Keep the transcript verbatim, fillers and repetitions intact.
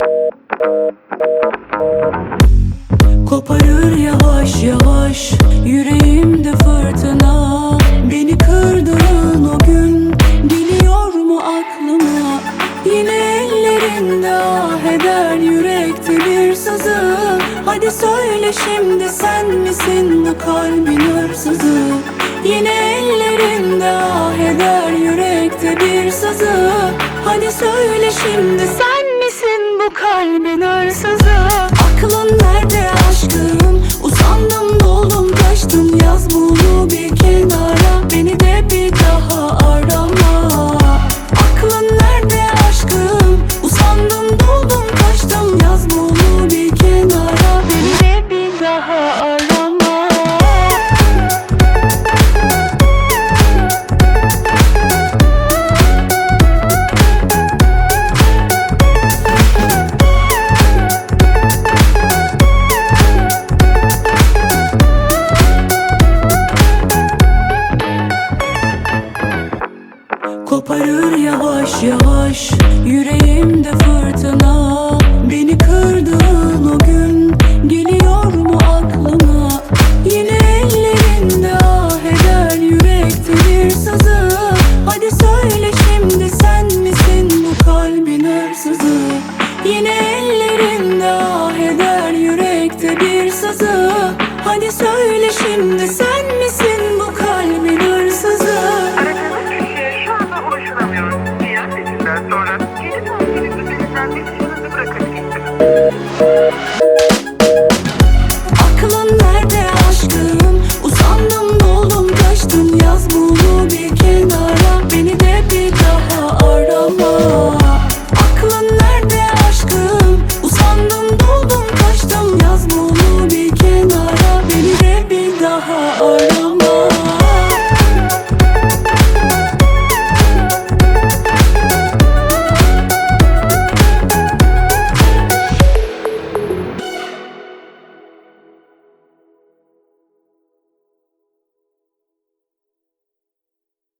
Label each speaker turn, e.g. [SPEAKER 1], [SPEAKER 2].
[SPEAKER 1] Koparır yavaş yavaş yüreğimde fırtına. Beni kırdığın o gün geliyor mu aklına? Yine ellerinde ah eder yürekte bir sızı. Hadi söyle şimdi, sen misin bu kalbin hırsızı? Yine ellerinde ah eder yürekte bir sızı. Hadi söyle şimdi, sen misin bu kalbin hırsızı? Aklın nerede aşkım? Usandım, doldum, taştım. Yaz bunu bir kenara, beni de bir daha arama. Aklın nerede aşkım? Usandım, doldum, taştım. Yaz bunu bir kenara, beni de bir daha arama. Koparır yavaş yavaş yüreğimde fırtına. Beni kırdığın o gün geliyor mu aklına? Yine ellerinde ah eder yürekte bir sızı. Hadi söyle şimdi, sen misin bu kalbin hırsızı? Yine ellerinde ah eder yürekte bir sızı. Hadi söyle şimdi, sen misin bu kalbin hırsızı?
[SPEAKER 2] Sonra geri döndüğünüz üzerinden mesajınızı bırakabilirsiniz.
[SPEAKER 1] Aklın nerede aşkım? Usandım, doldum, taştım. Yaz bunu bir kenara, beni de bir daha arama. Aklın nerede aşkım? Usandım, doldum, taştım. Yaz bunu bir kenara, beni de bir daha arama.